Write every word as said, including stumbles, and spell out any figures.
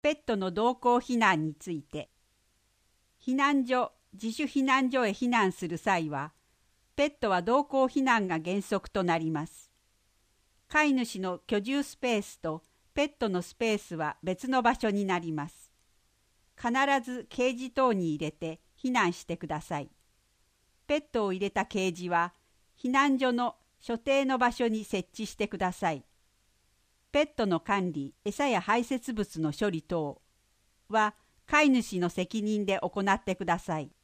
ペットの同行避難について。避難所、自主避難所へ避難する際は、ペットは同行避難が原則となります。飼い主の居住スペースとペットのスペースは別の場所になります。必ずケージ等に入れて避難してください。ペットを入れたケージは避難所の所定の場所に設置してください。ペットの管理、餌や排泄物の処理等は飼い主の責任で行ってください。